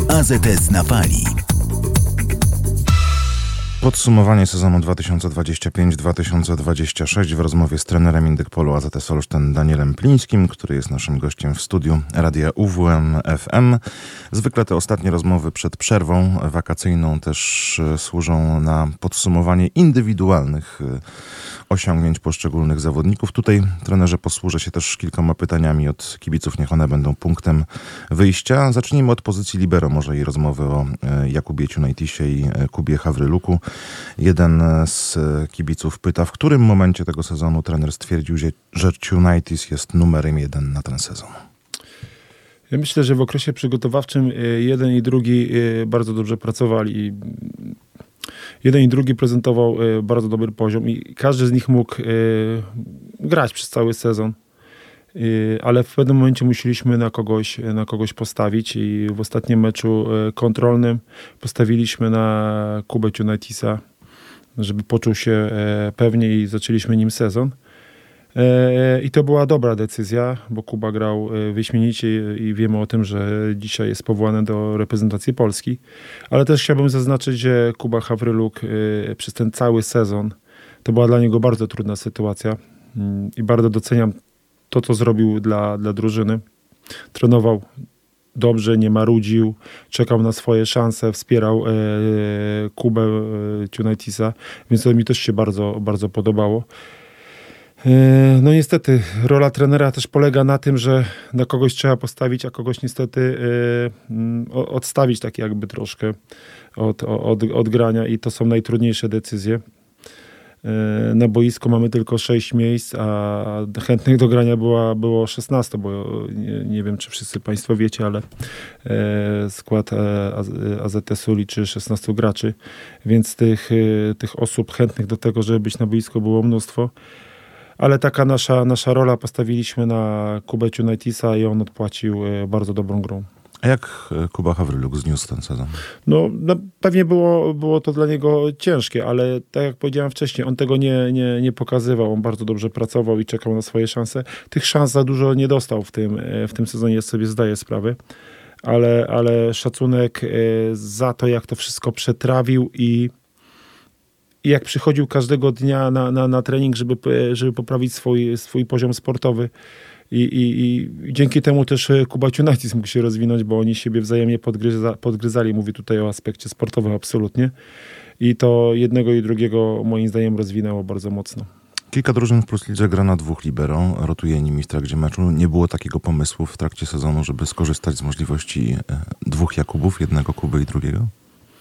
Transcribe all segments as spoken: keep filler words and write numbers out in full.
A Z S na fali. Podsumowanie sezonu dwa tysiące dwudziestego piątego dwa tysiące dwudziestego szóstego w rozmowie z trenerem Indykpolu A Z S Olsztyn Danielem Plińskim, który jest naszym gościem w studiu Radia U W M F M. Zwykle te ostatnie rozmowy przed przerwą wakacyjną też służą na podsumowanie indywidualnych osiągnięć poszczególnych zawodników. Tutaj, trenerze, posłużę się też kilkoma pytaniami od kibiców, niech one będą punktem wyjścia. Zacznijmy od pozycji libero, może i rozmowy o Jakubie Ciunajtisie i Kubie Hawryluku. Jeden z kibiców pyta, w którym momencie tego sezonu trener stwierdził, że Ciunajtis jest numerem jeden na ten sezon? Ja myślę, że w okresie przygotowawczym jeden i drugi bardzo dobrze pracowali. Jeden i drugi prezentował bardzo dobry poziom i każdy z nich mógł grać przez cały sezon. Ale w pewnym momencie musieliśmy na kogoś, na kogoś postawić i w ostatnim meczu kontrolnym postawiliśmy na Kubę Ciunaitisa, żeby poczuł się pewnie i zaczęliśmy nim sezon. I to była dobra decyzja, bo Kuba grał wyśmienicie i wiemy o tym, że dzisiaj jest powołany do reprezentacji Polski. Ale też chciałbym zaznaczyć, że Kuba Hawryluk przez ten cały sezon to była dla niego bardzo trudna sytuacja i bardzo doceniam to, co zrobił dla, dla drużyny. Trenował dobrze, nie marudził, czekał na swoje szanse, wspierał e, Kubę e, Ciunaitisa, więc to mi też się bardzo, bardzo podobało. E, no niestety, rola trenera też polega na tym, że na kogoś trzeba postawić, a kogoś niestety e, odstawić tak jakby troszkę od, od, od grania i to są najtrudniejsze decyzje. Na boisku mamy tylko sześć miejsc, a chętnych do grania była, było szesnaście, bo nie, nie wiem, czy wszyscy Państwo wiecie, ale skład A Z S-u liczy szesnastu graczy, więc tych, tych osób chętnych do tego, żeby być na boisku, było mnóstwo. Ale taka nasza, nasza rola, postawiliśmy na Kubę Ciunaitisa i on odpłacił bardzo dobrą grą. A jak Kuba Hawryluk zniósł ten sezon? No, no pewnie było, było to dla niego ciężkie, ale tak jak powiedziałem wcześniej, on tego nie, nie, nie pokazywał. On bardzo dobrze pracował i czekał na swoje szanse. Tych szans za dużo nie dostał w tym, w tym sezonie, ja sobie zdaję sprawę. Ale, ale szacunek za to, jak to wszystko przetrawił i, i jak przychodził każdego dnia na, na, na trening, żeby, żeby poprawić swój, swój poziom sportowy. I, i, I dzięki temu też Kuba Ciunajtis mógł się rozwinąć, bo oni siebie wzajemnie podgryza, podgryzali. Mówię tutaj o aspekcie sportowym absolutnie. I to jednego i drugiego moim zdaniem rozwinęło bardzo mocno. Kilka drużyn w Plus Lidze gra na dwóch libero, rotuje nimi w trakcie meczu. Nie było takiego pomysłu w trakcie sezonu, żeby skorzystać z możliwości dwóch Jakubów, jednego Kuby i drugiego?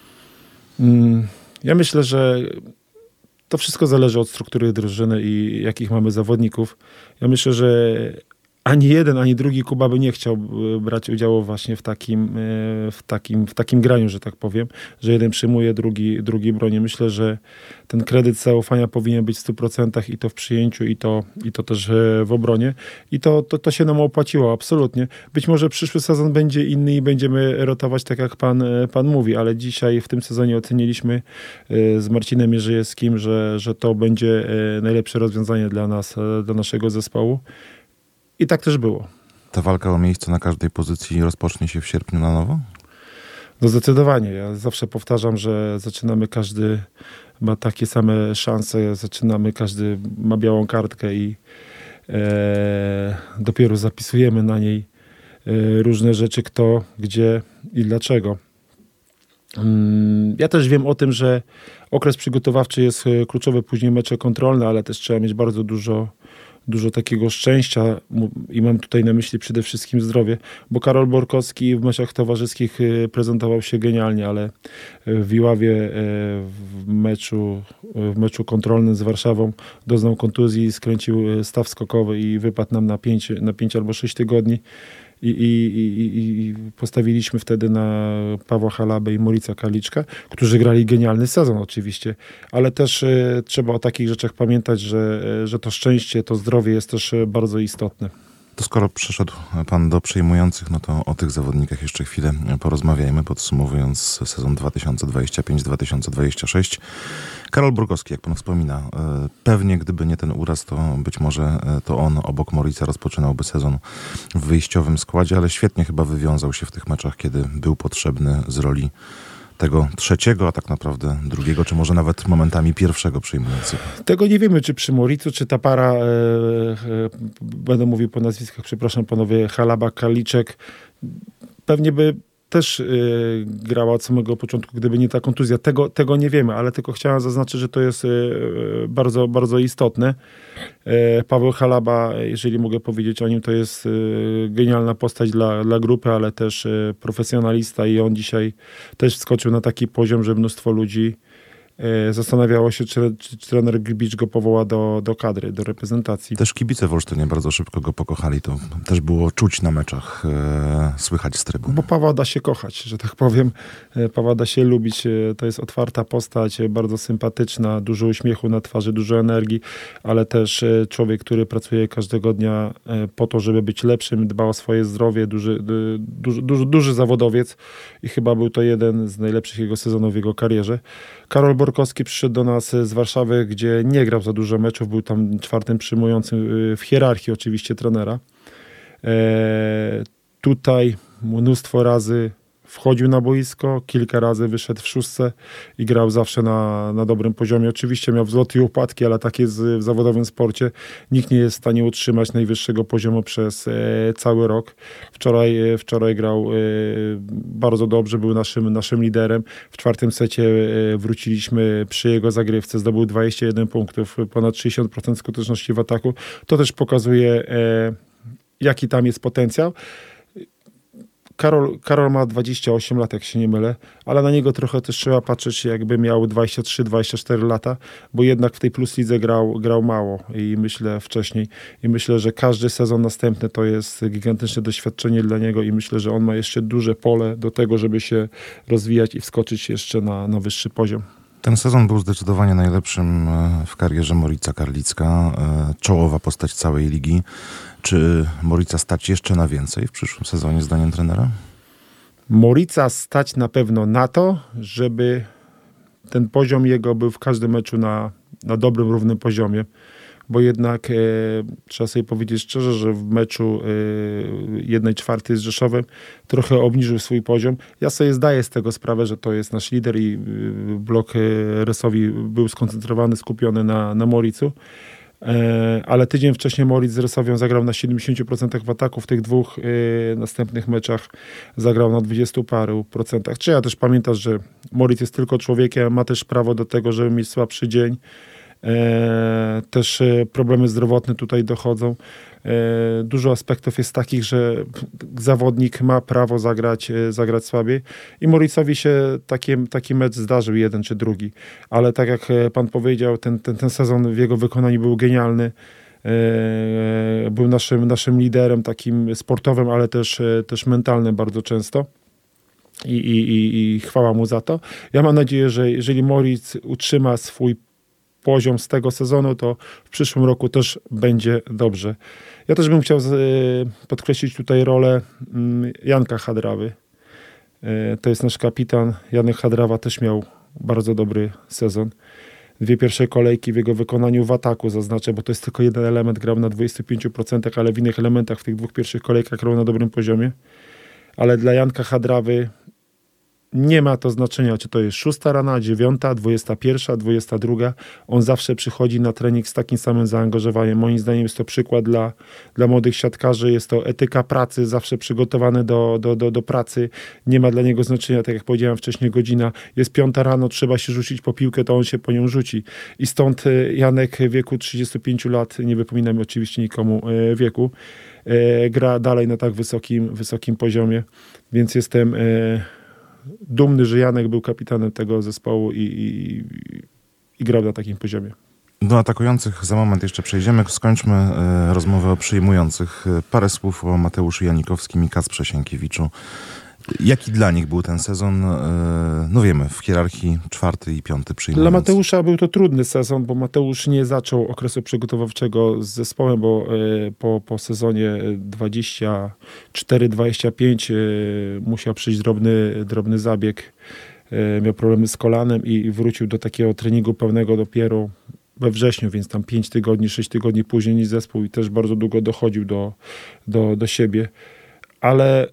Ja myślę, że to wszystko zależy od struktury drużyny i jakich mamy zawodników. Ja myślę, że ani jeden, ani drugi Kuba by nie chciał brać udziału właśnie w takim, w takim, w takim graniu, że tak powiem, że jeden przyjmuje, drugi, drugi broni. Myślę, że ten kredyt zaufania powinien być w stu procentach i to w przyjęciu, i to, i to też w obronie. I to, to, to się nam opłaciło, absolutnie. Być może przyszły sezon będzie inny i będziemy rotować tak, jak pan, pan mówi, ale dzisiaj w tym sezonie oceniliśmy z Marcinem Mierzejewskim, że, że to będzie najlepsze rozwiązanie dla nas, dla naszego zespołu. I tak też było. Ta walka o miejsce na każdej pozycji rozpocznie się w sierpniu na nowo? No zdecydowanie. Ja zawsze powtarzam, że zaczynamy, każdy ma takie same szanse, zaczynamy, każdy ma białą kartkę i e, dopiero zapisujemy na niej e, różne rzeczy, kto, gdzie i dlaczego. Mm, ja też wiem o tym, że okres przygotowawczy jest kluczowy, później mecze kontrolne, ale też trzeba mieć bardzo dużo dużo takiego szczęścia i mam tutaj na myśli przede wszystkim zdrowie, bo Karol Borkowski w meczach towarzyskich prezentował się genialnie, ale w Iławie w meczu, w meczu kontrolnym z Warszawą doznał kontuzji, skręcił staw skokowy i wypadł nam na pięć, na pięć albo sześć tygodni. I, i, i, i postawiliśmy wtedy na Pawła Halabę i Morica Karliczka, którzy grali genialny sezon oczywiście, ale też e, trzeba o takich rzeczach pamiętać, że, e, że to szczęście, to zdrowie jest też bardzo istotne. To skoro przeszedł pan do przyjmujących, no to o tych zawodnikach jeszcze chwilę porozmawiajmy, podsumowując sezon dwa tysiące dwudziesty piąty dwa tysiące dwudziesty szósty. Karol Borkowski, jak pan wspomina, pewnie gdyby nie ten uraz, to być może to on obok Morica rozpoczynałby sezon w wyjściowym składzie, ale świetnie chyba wywiązał się w tych meczach, kiedy był potrzebny z roli tego trzeciego, a tak naprawdę drugiego, czy może nawet momentami pierwszego przyjmującego. Tego nie wiemy, czy przy Moricu, czy ta para, e, e, będę mówił po nazwiskach, przepraszam panowie, Chalaba, Karliczek, pewnie by też y, grała od samego początku, gdyby nie ta kontuzja. Tego, tego nie wiemy, ale tylko chciałem zaznaczyć, że to jest y, bardzo, bardzo istotne. Y, Paweł Chalaba, jeżeli mogę powiedzieć o nim, to jest y, genialna postać dla, dla grupy, ale też y, profesjonalista i on dzisiaj też wskoczył na taki poziom, że mnóstwo ludzi y, zastanawiało się, czy, czy, czy trener Grbić go powoła do, do kadry, do reprezentacji. Też kibice w Olsztynie bardzo szybko go pokochali. To też było czuć na meczach, e, słychać z trybun. Bo Pawła da się kochać, że tak powiem. Pawła da się lubić. To jest otwarta postać, bardzo sympatyczna, dużo uśmiechu na twarzy, dużo energii, ale też człowiek, który pracuje każdego dnia po to, żeby być lepszym, dba o swoje zdrowie, duży, duży, duży, duży zawodowiec i chyba był to jeden z najlepszych jego sezonów w jego karierze. Karol Borkowski przyszedł do nas z Warszawy, gdzie nie grał za dużo meczów, był tam czwartym przyjmującym w hierarchii oczywiście trenera. E, tutaj mnóstwo razy wchodził na boisko, kilka razy wyszedł w szóstce i grał zawsze na, na dobrym poziomie. Oczywiście miał wzloty i upadki, ale tak jest w zawodowym sporcie. Nikt nie jest w stanie utrzymać najwyższego poziomu przez e, cały rok. Wczoraj, e, wczoraj grał e, bardzo dobrze, był naszym, naszym liderem. W czwartym secie e, wróciliśmy przy jego zagrywce, zdobył dwadzieścia jeden punktów, ponad sześćdziesiąt procent skuteczności w ataku. To też pokazuje, e, jaki tam jest potencjał. Karol, Karol ma dwadzieścia osiem lat, jak się nie mylę, ale na niego trochę też trzeba patrzeć, jakby miał dwadzieścia trzy dwadzieścia cztery lata, bo jednak w tej Plus Lidze grał, grał mało i myślę wcześniej. I myślę, że każdy sezon następny to jest gigantyczne doświadczenie dla niego i myślę, że on ma jeszcze duże pole do tego, żeby się rozwijać i wskoczyć jeszcze na, na wyższy poziom. Ten sezon był zdecydowanie najlepszym w karierze Morica Karlicka. Czołowa postać całej ligi. Czy Morica stać jeszcze na więcej w przyszłym sezonie, zdaniem trenera? Morica stać na pewno na to, żeby ten poziom jego był w każdym meczu na, na dobrym, równym poziomie. Bo jednak e, trzeba sobie powiedzieć szczerze, że w meczu e, jednej czwartej z Rzeszowem trochę obniżył swój poziom. Ja sobie zdaję z tego sprawę, że to jest nasz lider i e, blok e, Resowi był skoncentrowany, skupiony na, na Moricu. E, ale tydzień wcześniej Moric z Resowią zagrał na siedemdziesiąt procent w ataku, w tych dwóch e, następnych meczach zagrał na dwudziestu paru procentach. Trzeba też pamiętać, że Moric jest tylko człowiekiem, ma też prawo do tego, żeby mieć słabszy dzień. E, też e, problemy zdrowotne tutaj dochodzą. E, dużo aspektów jest takich, że zawodnik ma prawo zagrać, e, zagrać słabiej i Moricowi się taki, taki mecz zdarzył, jeden czy drugi, ale tak jak pan powiedział, ten, ten, ten sezon w jego wykonaniu był genialny. E, był naszym, naszym liderem takim sportowym, ale też, e, też mentalnym bardzo często. I, i, i, i chwała mu za to. Ja mam nadzieję, że jeżeli Moric utrzyma swój poziom z tego sezonu, to w przyszłym roku też będzie dobrze. Ja też bym chciał podkreślić tutaj rolę Janka Hadrawy. To jest nasz kapitan. Janek Hadrawa też miał bardzo dobry sezon. Dwie pierwsze kolejki w jego wykonaniu w ataku zaznaczę, bo to jest tylko jeden element, grał na dwudziestu pięciu procentach, ale w innych elementach w tych dwóch pierwszych kolejkach grał na dobrym poziomie. Ale dla Janka Hadrawy nie ma to znaczenia, czy to jest szósta rana, dziewiąta, dwudziesta pierwsza, dwudziesta druga. On zawsze przychodzi na trening z takim samym zaangażowaniem. Moim zdaniem jest to przykład dla, dla młodych siatkarzy. Jest to etyka pracy, zawsze przygotowany do, do, do, do pracy. Nie ma dla niego znaczenia, tak jak powiedziałem wcześniej, godzina. Jest piąta rano, trzeba się rzucić po piłkę, to on się po nią rzuci. I stąd Janek w wieku trzydziestu pięciu lat, nie wypominam oczywiście nikomu wieku, gra dalej na tak wysokim, wysokim poziomie. Więc jestem dumny, że Janek był kapitanem tego zespołu i, i, i grał na takim poziomie. Do atakujących za moment jeszcze przejdziemy. Skończmy e, rozmowę o przyjmujących. Parę słów o Mateuszu Janikowskim i Kacprze Sienkiewiczu. Jaki dla nich był ten sezon? No wiemy, w hierarchii czwarty i piąty przyjmując. Dla Mateusza był to trudny sezon, bo Mateusz nie zaczął okresu przygotowawczego z zespołem, bo po, po sezonie dwadzieścia cztery dwadzieścia pięć musiał przyjść drobny, drobny zabieg. Miał problemy z kolanem i wrócił do takiego treningu pełnego dopiero we wrześniu, więc tam pięć tygodni, sześć tygodni później niż zespół i też bardzo długo dochodził do, do, do siebie. Ale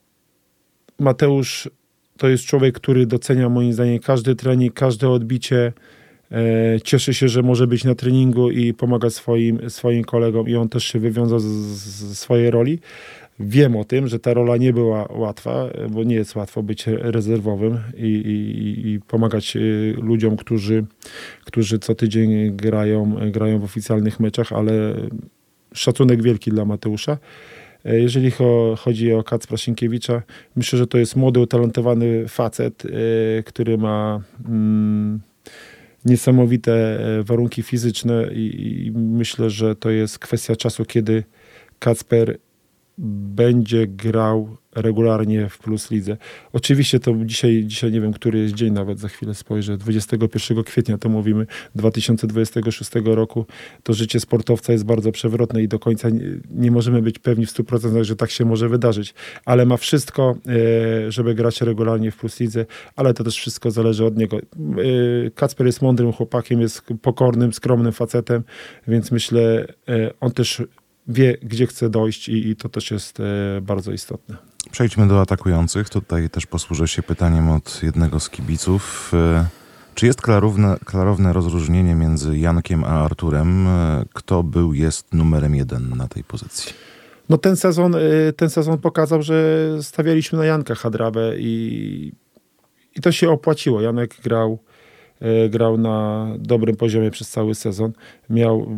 Mateusz to jest człowiek, który docenia moim zdaniem każdy trening, każde odbicie. E, cieszy się, że może być na treningu i pomagać swoim, swoim kolegom i on też się wywiązał z, z swojej roli. Wiem o tym, że ta rola nie była łatwa, bo nie jest łatwo być rezerwowym i, i, i pomagać ludziom, którzy, którzy co tydzień grają, grają w oficjalnych meczach, ale szacunek wielki dla Mateusza. Jeżeli chodzi o Kacpra Sienkiewicza, myślę, że to jest młody, utalentowany facet, który ma mm, niesamowite warunki fizyczne i, i myślę, że to jest kwestia czasu, kiedy Kacper będzie grał regularnie w Plus Lidze. Oczywiście to dzisiaj, dzisiaj nie wiem, który jest dzień, nawet za chwilę spojrzę, dwudziestego pierwszego kwietnia to mówimy, dwa tysiące dwudziestego szóstego roku, to życie sportowca jest bardzo przewrotne i do końca nie, nie możemy być pewni w stu procentach, że tak się może wydarzyć, ale ma wszystko, żeby grać regularnie w Plus Lidze, ale to też wszystko zależy od niego. Kacper jest mądrym chłopakiem, jest pokornym, skromnym facetem, więc myślę, on też wie, gdzie chce dojść i, i to też jest e, bardzo istotne. Przejdźmy do atakujących. Tutaj też posłużę się pytaniem od jednego z kibiców. E, czy jest klarowne, klarowne rozróżnienie między Jankiem a Arturem? E, kto był, jest numerem jeden na tej pozycji? No ten sezon, e, ten sezon pokazał, że stawialiśmy na Janka Hadrabę i, i to się opłaciło. Janek grał, e, grał na dobrym poziomie przez cały sezon. Miał...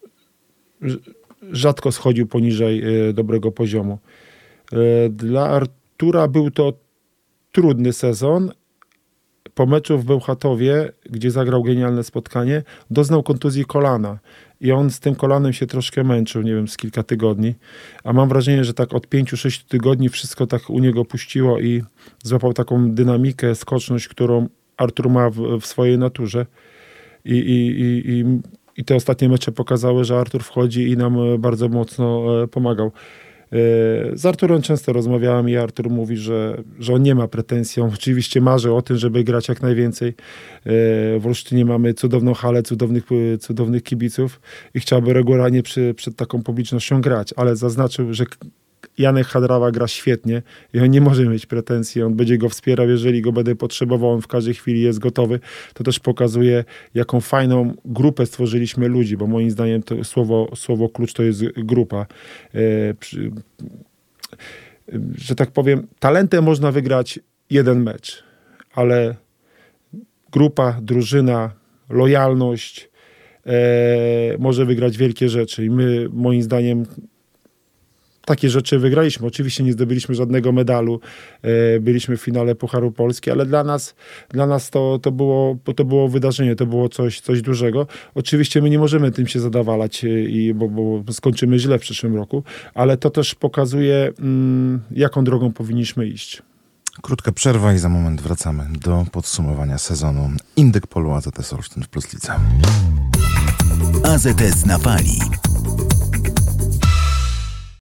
rzadko schodził poniżej y, dobrego poziomu. Y, dla Artura był to trudny sezon. Po meczu w Bełchatowie, gdzie zagrał genialne spotkanie, doznał kontuzji kolana i on z tym kolanem się troszkę męczył, nie wiem, z kilka tygodni, a mam wrażenie, że tak od pięciu, sześciu tygodni wszystko tak u niego puściło i złapał taką dynamikę, skoczność, którą Artur ma w, w swojej naturze i, i, i, i I te ostatnie mecze pokazały, że Artur wchodzi i nam bardzo mocno pomagał. Z Arturem często rozmawiałem i Artur mówi, że, że on nie ma pretensji. On oczywiście marzy o tym, żeby grać jak najwięcej. W Olsztynie mamy cudowną halę, cudownych, cudownych kibiców i chciałby regularnie przy, przed taką publicznością grać, ale zaznaczył, że Janek Hadrawa gra świetnie i on nie może mieć pretensji, on będzie go wspierał, jeżeli go będę potrzebował, on w każdej chwili jest gotowy. To też pokazuje, jaką fajną grupę stworzyliśmy ludzi, bo moim zdaniem to słowo, słowo klucz to jest grupa. E, przy, że tak powiem, talentem można wygrać jeden mecz, ale grupa, drużyna, lojalność e, może wygrać wielkie rzeczy i my, moim zdaniem, takie rzeczy wygraliśmy. Oczywiście nie zdobyliśmy żadnego medalu. Byliśmy w finale Pucharu Polski, ale dla nas, dla nas to, to, było, to było wydarzenie, to było coś, coś dużego. Oczywiście my nie możemy tym się zadawalać, i, bo, bo skończymy źle w przyszłym roku, ale to też pokazuje, mm, jaką drogą powinniśmy iść. Krótka przerwa i za moment wracamy do podsumowania sezonu Indyk Polu A Z S Olsztyn w Plus Lidze. A Z S na fali.